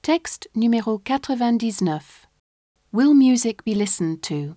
Texte numéro 99. Will music be listened to?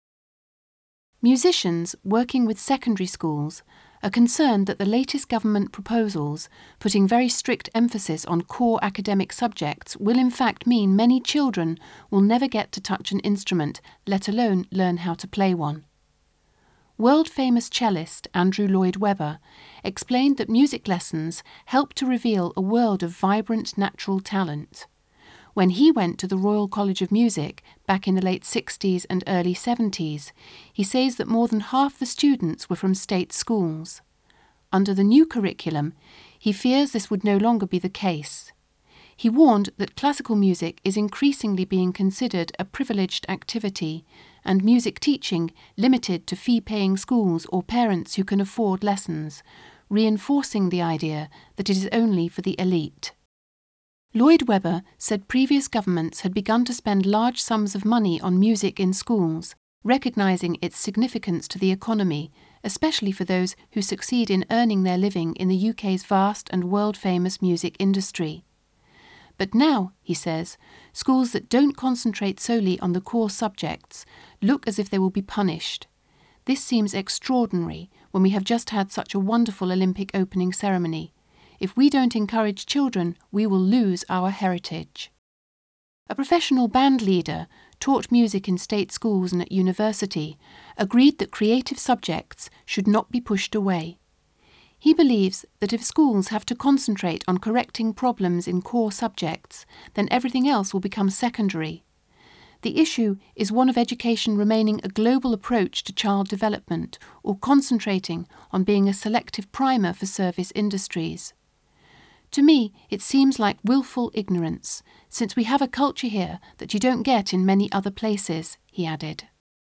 Musicians working with secondary schools are concerned that the latest government proposals, putting very strict emphasis on core academic subjects, will in fact mean many children will never get to touch an instrument, let alone learn how to play one. World-famous cellist Andrew Lloyd Webber explained that music lessons help to reveal a world of vibrant natural talent. When he went to the Royal College of Music back in the late 60s and early 70s, he says that more than half the students were from state schools. Under the new curriculum, he fears this would no longer be the case. He warned that classical music is increasingly being considered a privileged activity, and music teaching limited to fee-paying schools or parents who can afford lessons, reinforcing the idea that it is only for the elite. Lloyd Webber said previous governments had begun to spend large sums of money on music in schools, recognising its significance to the economy, especially for those who succeed in earning their living in the UK's vast and world-famous music industry. But now, he says, schools that don't concentrate solely on the core subjects look as if they will be punished. This seems extraordinary when we have just had such a wonderful Olympic opening ceremony. If we don't encourage children, we will lose our heritage. A professional band leader, taught music in state schools and at university, agreed that creative subjects should not be pushed away. He believes that if schools have to concentrate on correcting problems in core subjects, then everything else will become secondary. The issue is one of education remaining a global approach to child development or concentrating on being a selective primer for service industries. To me, it seems like willful ignorance, since we have a culture here that you don't get in many other places, he added.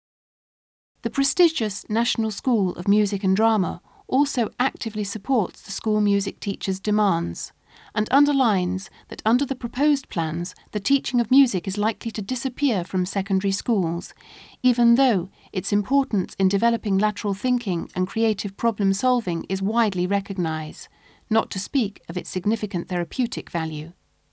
The prestigious National School of Music and Drama also actively supports the school music teachers' demands, and underlines that under the proposed plans, the teaching of music is likely to disappear from secondary schools, even though its importance in developing lateral thinking and creative problem-solving is widely recognised, not to speak of its significant therapeutic value.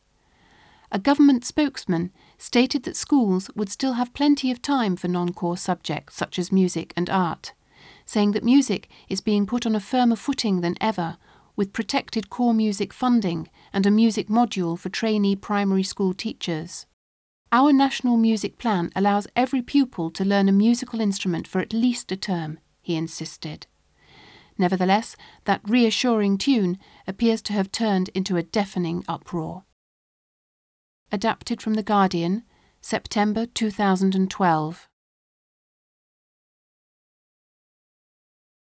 A government spokesman stated that schools would still have plenty of time for non-core subjects such as music and art, saying that music is being put on a firmer footing than ever, with protected core music funding and a music module for trainee primary school teachers. Our national music plan allows every pupil to learn a musical instrument for at least a term, he insisted. Nevertheless, that reassuring tune appears to have turned into a deafening uproar. Adapted from The Guardian, September 2012.